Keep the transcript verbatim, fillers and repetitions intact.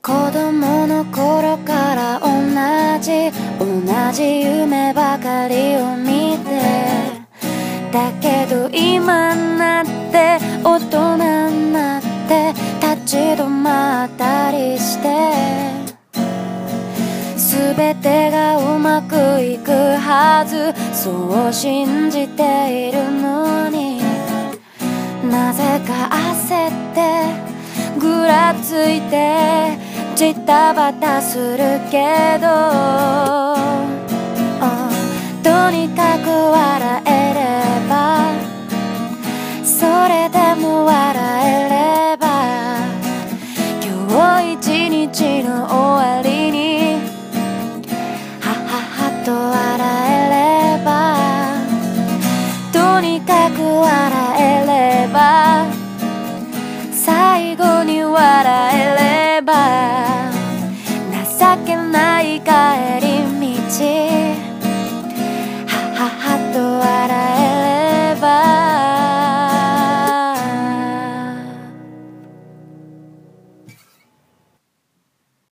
子供の頃から同じ同じ夢ばかりを見て、だけど今になって大人になって立ち止まったりして、全てがうまくいくはずそう信じているのに、なぜか焦ってぐらついてジタバタするけど、とにかく笑えれば、それでも笑えれば、今日一日の終わりにはははと笑えれば、とにかく笑えれば、最後に笑えれば、情けない帰り道